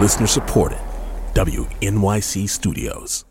Listener supported. WNYC Studios.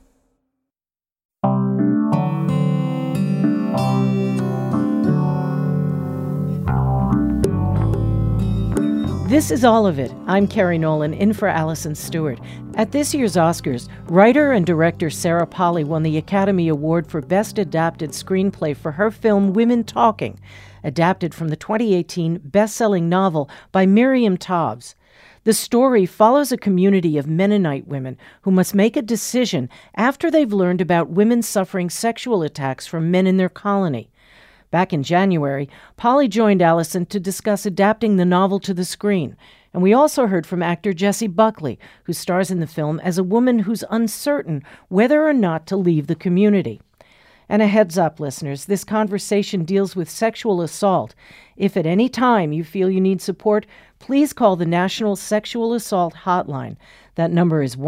This is All of It. I'm Carrie Nolan, in for Allison Stewart. At this year's Oscars, writer and director Sarah Polley won the Academy Award for Best Adapted Screenplay for her film Women Talking, adapted from the 2018 best-selling novel by Miriam Toews. The story follows a community of Mennonite women who must make a decision after they've learned about women suffering sexual attacks from men in their colony. Back in January, Polley joined Allison to discuss adapting the novel to the screen. And we also heard from actor Jessie Buckley, who stars in the film as a woman who's uncertain whether or not to leave the community. And a heads up, listeners, this conversation deals with sexual assault. If at any time you feel you need support, please call the National Sexual Assault Hotline. That number is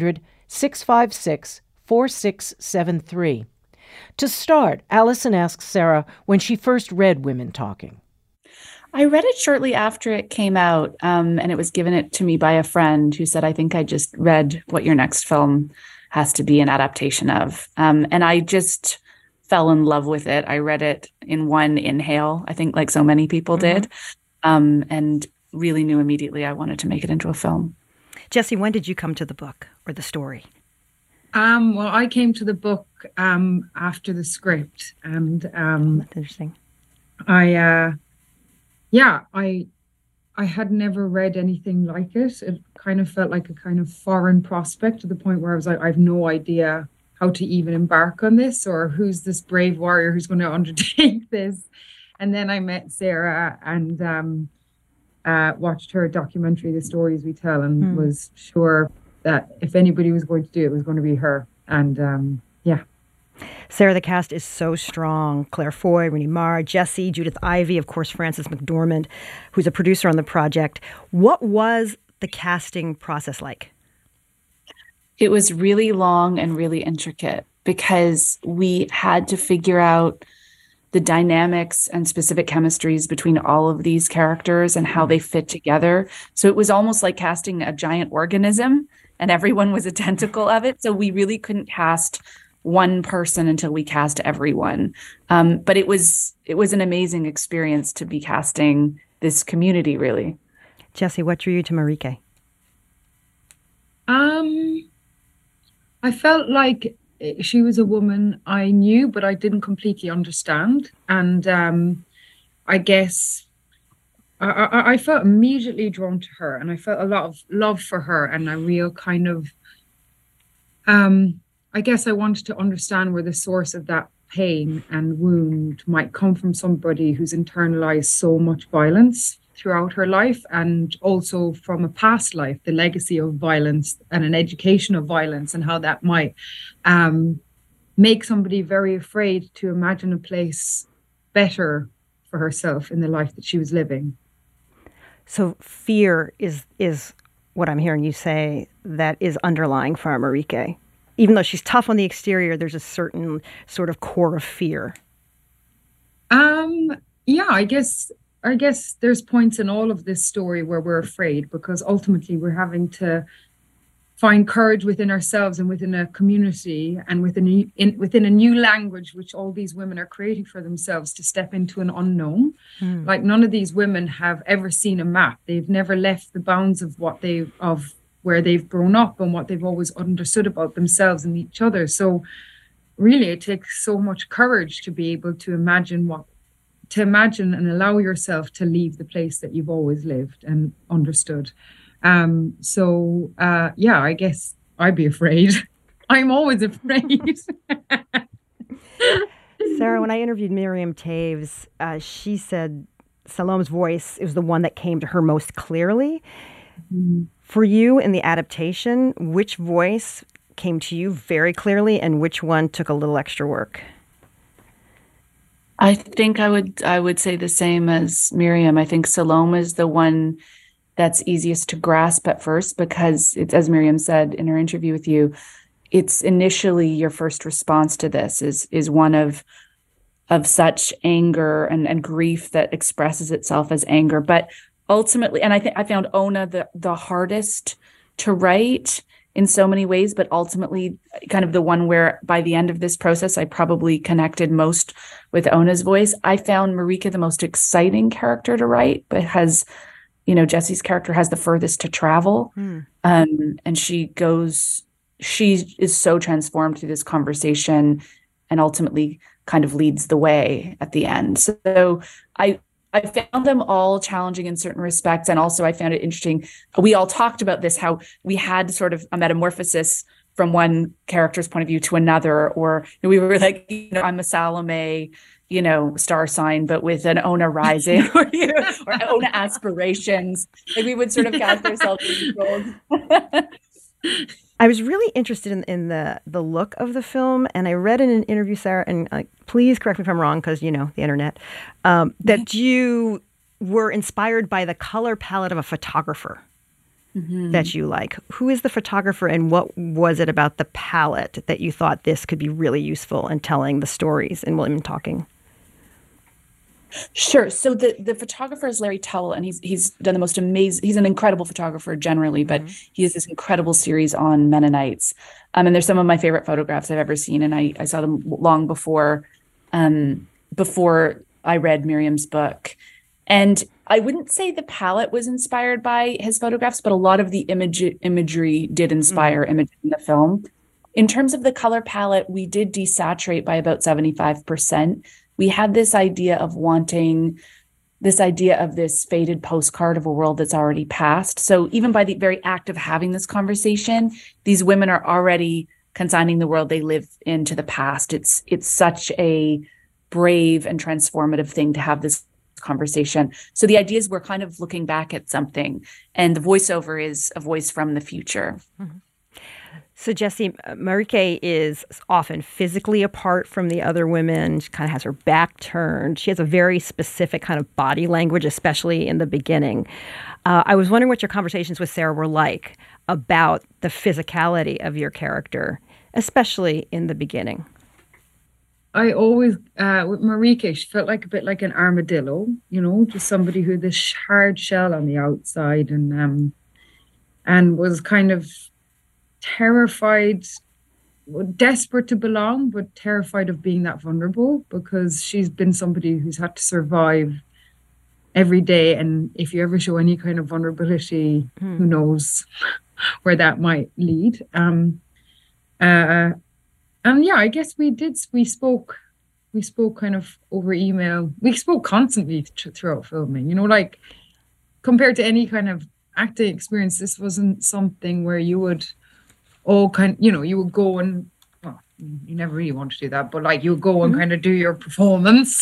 1-800-656-4673. To start, Allison asks Sarah when she first read Women Talking. I read it shortly after it came out, and it was given it to me by a friend who said, I think I just read what your next film has to be an adaptation of. And I just fell in love with it. I read it in one inhale, I think like so many people did, and really knew immediately I wanted to make it into a film. Jessie, when did you come to the book or the story? Well, I came to the book after the script, and that's interesting. I had never read anything like it. It kind of felt like a kind of foreign prospect, to the point where I was like, I have no idea how to even embark on this, or who's this brave warrior who's going to undertake this. And then I met Sarah and watched her documentary, The Stories We Tell, and was sure that if anybody was going to do it, it was going to be her. And Sarah, the cast is so strong. Claire Foy, Rooney Mara, Jessie, Judith Ivey, of course, Frances McDormand, who's a producer on the project. What was the casting process like? It was really long and really intricate because we had to figure out the dynamics and specific chemistries between all of these characters and how they fit together. So it was almost like casting a giant organism, and everyone was a tentacle of it. So we really couldn't cast one person until we cast everyone. But it was an amazing experience to be casting this community, really. Jessie, what drew you to Marieke? I felt like she was a woman I knew, but I didn't completely understand. And I guess I felt immediately drawn to her, and I felt a lot of love for her, and a real kind of, I guess I wanted to understand where the source of that pain and wound might come from, somebody who's internalized so much violence throughout her life, and also from a past life, the legacy of violence and an education of violence, and how that might make somebody very afraid to imagine a place better for herself in the life that she was living. So fear is what I'm hearing you say that is underlying for Marieke. Even though she's tough on the exterior, there's a certain sort of core of fear. I guess there's points in all of this story where we're afraid, because ultimately we're having to find courage within ourselves and within a community and within a new language, which all these women are creating for themselves, to step into an unknown. Like, none of these women have ever seen a map. They've never left the bounds of where they've grown up and what they've always understood about themselves and each other. So really it takes so much courage to be able to imagine and allow yourself to leave the place that you've always lived and understood. I guess I'd be afraid. I'm always afraid. Sarah, when I interviewed Miriam Toews, she said Salome's voice is the one that came to her most clearly. For you in the adaptation, which voice came to you very clearly and which one took a little extra work? I think I would say the same as Miriam. I think Salome is the one that's easiest to grasp at first, because it's, as Miriam said in her interview with you, it's initially your first response to this is one of such anger and grief that expresses itself as anger. But ultimately, and I think I found Ona the hardest to write in so many ways, but ultimately kind of the one where by the end of this process, I probably connected most with Ona's voice. I found Marika the most exciting character to write, but has, Jesse's character has the furthest to travel. And she is so transformed through this conversation and ultimately kind of leads the way at the end. So I found them all challenging in certain respects. And also I found it interesting. We all talked about this, how we had sort of a metamorphosis from one character's point of view to another, or we were like, I'm a Salome, star sign, but with an Ona rising or Ona aspirations. Like we would sort of cast ourselves in roles. I was really interested in the look of the film, and I read in an interview, Sarah, and please correct me if I'm wrong, because the internet, that you were inspired by the color palette of a photographer that you like. Who is the photographer, and what was it about the palette that you thought this could be really useful in telling the stories in Women Talking? Sure. So the photographer is Larry Towell, and he's done the most amazing. He's an incredible photographer generally, but he has this incredible series on Mennonites. And they're some of my favorite photographs I've ever seen, and I saw them long before I read Miriam's book. And I wouldn't say the palette was inspired by his photographs, but a lot of the imagery did inspire image in the film. In terms of the color palette, we did desaturate by about 75%. We had this idea of wanting this idea of this faded postcard of a world that's already passed. So even by the very act of having this conversation, these women are already consigning the world they live in to the past. It's such a brave and transformative thing to have this conversation. So the idea is we're kind of looking back at something, and the voiceover is a voice from the future. So, Jesse, Marika is often physically apart from the other women. She kind of has her back turned. She has a very specific kind of body language, especially in the beginning. I was wondering what your conversations with Sarah were like about the physicality of your character, especially in the beginning. I always, with Marika, she felt like a bit like an armadillo, just somebody who had this hard shell on the outside and was kind of terrified, desperate to belong, but terrified of being that vulnerable, because she's been somebody who's had to survive every day. And if you ever show any kind of vulnerability, who knows where that might lead. And yeah, I guess we spoke kind of over email. We spoke constantly throughout filming, like compared to any kind of acting experience, this wasn't something where you would you would go and, well, you never really want to do that, but like you would go and kind of do your performance.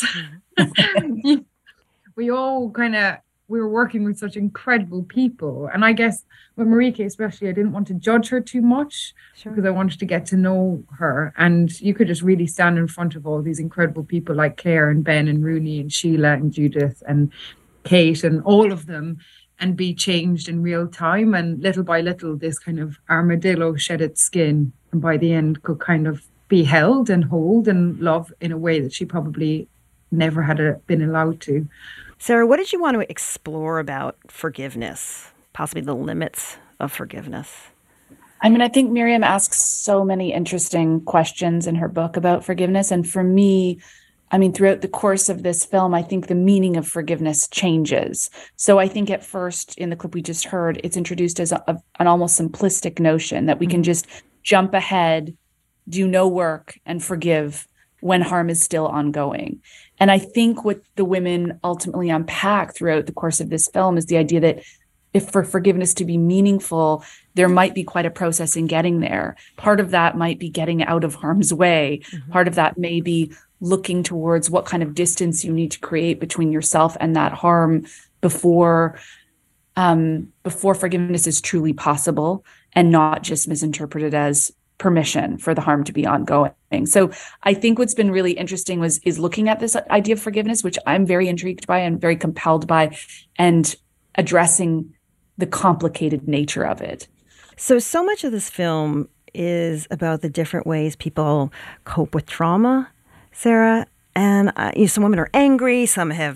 We were working with such incredible people. And I guess with Marika especially, I didn't want to judge her too much because I wanted to get to know her. And you could just really stand in front of all these incredible people like Claire and Ben and Rooney and Sheila and Judith and Kate and all of them, and be changed in real time. And little by little, this kind of armadillo shed its skin, and by the end could kind of be held and hold and love in a way that she probably never had been allowed to. Sarah, what did you want to explore about forgiveness, possibly the limits of forgiveness? I think Miriam asks so many interesting questions in her book about forgiveness. And for me, throughout the course of this film, I think the meaning of forgiveness changes. So I think at first, in the clip we just heard, it's introduced as an almost simplistic notion that we can just jump ahead, do no work, and forgive when harm is still ongoing. And I think what the women ultimately unpack throughout the course of this film is the idea that if for forgiveness to be meaningful, there might be quite a process in getting there. Part of that might be getting out of harm's way. Part of that may be looking towards what kind of distance you need to create between yourself and that harm before forgiveness is truly possible and not just misinterpreted as permission for the harm to be ongoing. So I think what's been really interesting is looking at this idea of forgiveness, which I'm very intrigued by and very compelled by, and addressing the complicated nature of it. So much of this film is about the different ways people cope with trauma, Sarah. And some women are angry, some have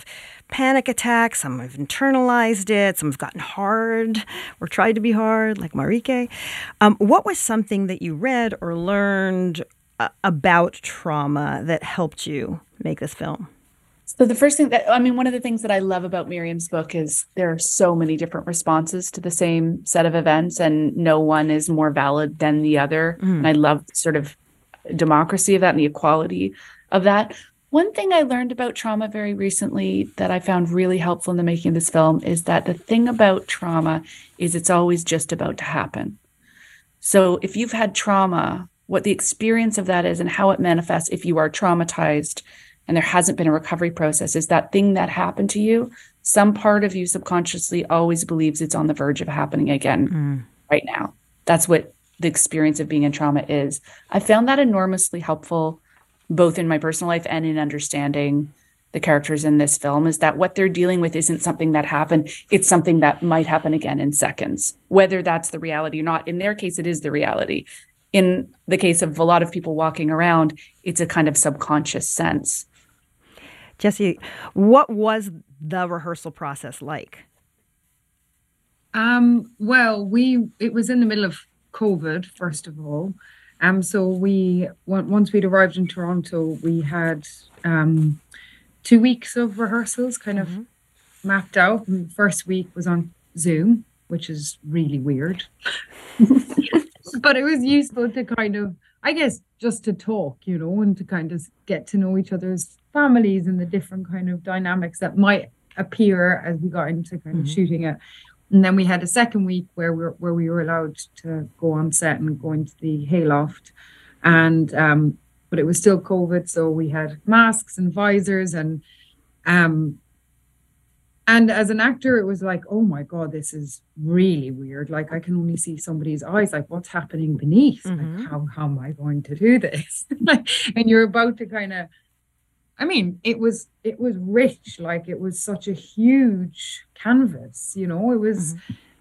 panic attacks, some have internalized it, some have gotten hard or tried to be hard, like Marieke. What was something that you read or learned about trauma that helped you make this film? So the first thing one of the things that I love about Miriam's book is there are so many different responses to the same set of events, and no one is more valid than the other. And I love sort of democracy of that and the equality of that. One thing I learned about trauma very recently that I found really helpful in the making of this film is that the thing about trauma is it's always just about to happen. So if you've had trauma, what the experience of that is and how it manifests if you are traumatized and there hasn't been a recovery process is that thing that happened to you, some part of you subconsciously always believes it's on the verge of happening again right now. That's what the experience of being in trauma is. I found that enormously helpful, both in my personal life and in understanding the characters in this film, is that what they're dealing with isn't something that happened. It's something that might happen again in seconds, whether that's the reality or not. In their case, it is the reality. In the case of a lot of people walking around, it's a kind of subconscious sense. Jessie, what was the rehearsal process like? Well, it was in the middle of COVID, first of all. So once we'd arrived in Toronto, we had 2 weeks of rehearsals kind of mapped out. And the first week was on Zoom, which is really weird. But it was useful to kind of, I guess, just to talk, and to kind of get to know each other's families and the different kind of dynamics that might appear as we got into kind of shooting it. And then we had a second week where we were allowed to go on set and go into the hayloft, and but it was still COVID, so we had masks and visors, and as an actor, it was like, oh my God, this is really weird. Like, I can only see somebody's eyes. Like, what's happening beneath? Like, how am I going to do this? And you're about to kind of, it was rich. Like, it was such a huge canvas, it was,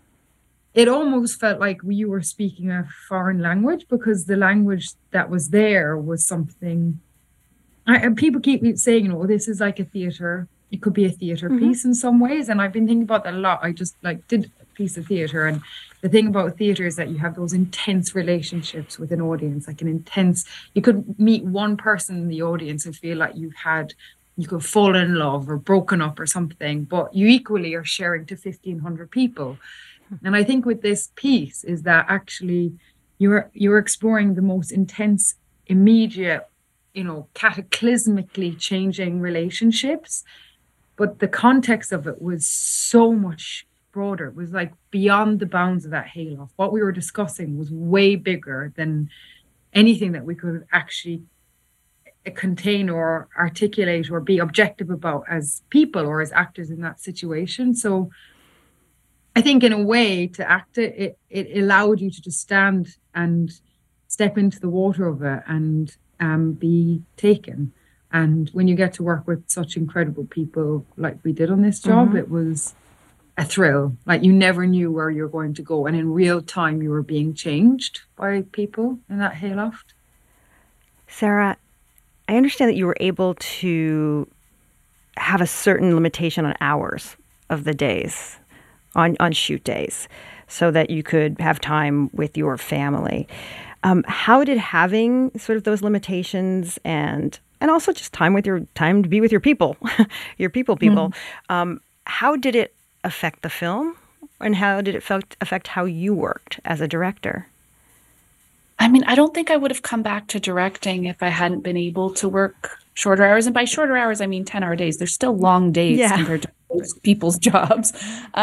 it almost felt like you were speaking a foreign language, because the language that was there was something, and people keep saying, this is like a theater. It could be a theater piece in some ways. And I've been thinking about that a lot. I just did a piece of theater. And the thing about theater is that you have those intense relationships with an audience, you could meet one person in the audience and feel like you could fall in love or broken up or something, but you equally are sharing to 1,500 people. And I think with this piece is that actually you're exploring the most intense, immediate, cataclysmically changing relationships. But the context of it was so much broader. It was like beyond the bounds of that hayloft. What we were discussing was way bigger than anything that we could actually contain or articulate or be objective about as people or as actors in that situation. So I think in a way to act it allowed you to just stand and step into the water of it and be taken. And when you get to work with such incredible people like we did on this job, it was a thrill. Like, you never knew where you were going to go. And in real time, you were being changed by people in that hayloft. Sarah, I understand that you were able to have a certain limitation on hours of the days, on shoot days, so that you could have time with your family. How did having sort of those limitations and also just time to be with your people, your people, how did it affect the film, and how did it affect how you worked as a director? I don't think I would have come back to directing if I hadn't been able to work shorter hours. And by shorter hours, I mean 10-hour days. They're still long days compared to most people's jobs.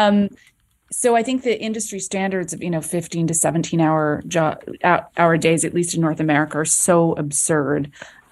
So I think the industry standards of 15 to 17-hour hour days, at least in North America, are so absurd.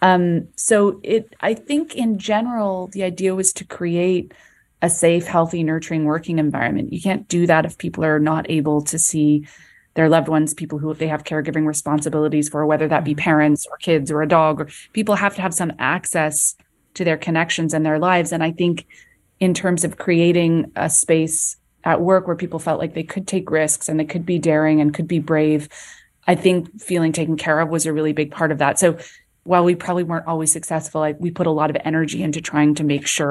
I think in general, the idea was to create a safe, healthy, nurturing working environment. You can't do that if people are not able to see their loved ones, people who they have caregiving responsibilities for, whether that be parents or kids or a dog, or people have to have some access to their connections and their lives. And I think in terms of creating a space at work where people felt like they could take risks and they could be daring and could be brave, I think feeling taken care of was a really big part of that. So while we probably weren't always successful, we put a lot of energy into trying to make sure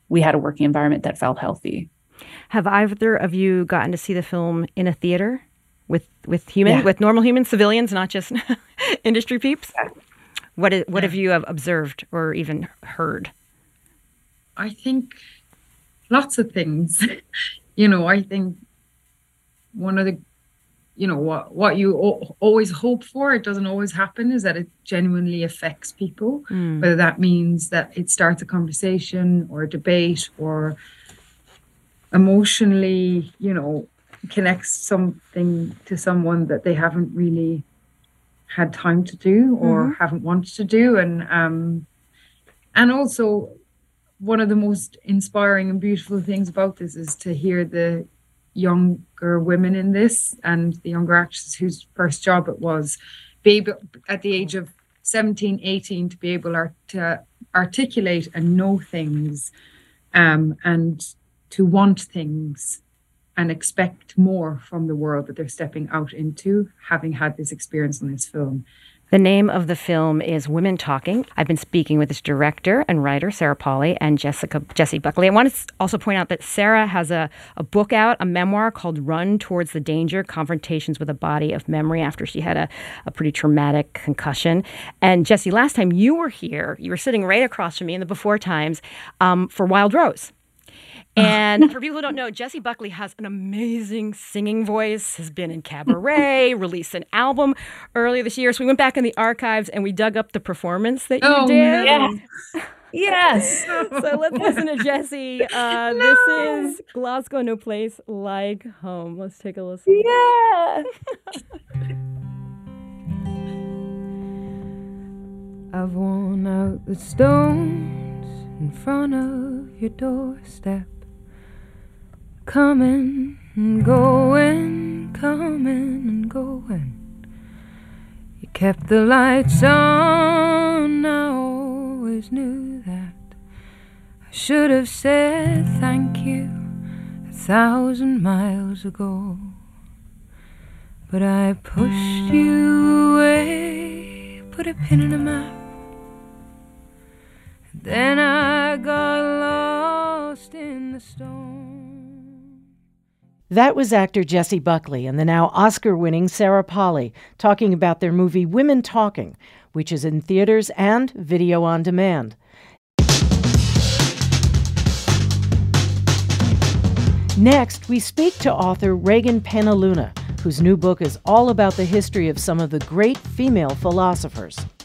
we had a working environment that felt healthy. Have either of you gotten to see the film in a theater with humans, with normal humans, civilians, not just industry peeps? Yeah. What have you observed or even heard? I think lots of things. I think one of the, what you always hope for, it doesn't always happen, is that it genuinely affects people. Whether that means that it starts a conversation or a debate or emotionally, connects something to someone that they haven't really had time to do or haven't wanted to do. And also one of the most inspiring and beautiful things about this is to hear the younger women in this and the younger actresses whose first job it was be able, at the age of 17, 18, to be able to articulate and know things, and to want things and expect more from the world that they're stepping out into, having had this experience in this film. The name of the film is Women Talking. I've been speaking with its director and writer, Sarah Polley, and Jessie Buckley. I want to also point out that Sarah has a book out, a memoir called Run Towards the Danger, Confrontations with a Body of Memory, after she had a pretty traumatic concussion. And Jessie, last time you were here, you were sitting right across from me in the Before Times for Wild Rose. And for people who don't know, Jessie Buckley has an amazing singing voice, has been in cabaret, released an album earlier this year. So we went back in the archives and we dug up the performance that you did. Yes. Yes. So let's listen to Jessie. This is Glasgow No Place Like Home. Let's take a listen. Yeah. I've worn out the stones in front of your doorstep. Coming and going, coming and going. You kept the lights on, I always knew that. I should have said thank you 1,000 miles ago. But I pushed you away, put a pin in a map. Then I got lost in the storm. That was actor Jessie Buckley and the now Oscar-winning Sarah Polley talking about their movie Women Talking, which is in theaters and video on demand. Next, we speak to author Reagan Penna Luna, whose new book is all about the history of some of the great female philosophers.